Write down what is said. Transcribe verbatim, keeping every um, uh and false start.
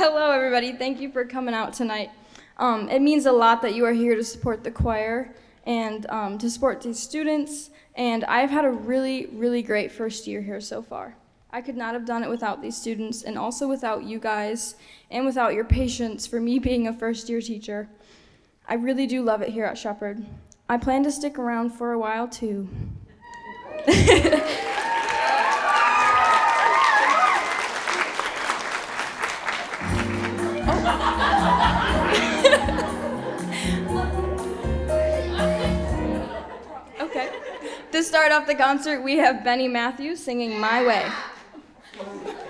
Hello, everybody. Thank you for coming out tonight. Um, it means a lot that you are here to support the choir and um, to support these students, and I've had a really, really great first year here so far. I could not have done it without these students, and also without you guys, and without your patience for me being a first-year teacher. I really do love it here at Shepherd. I plan to stick around for a while, too. Okay. To start off the concert, we have Benny Matthews singing My Way.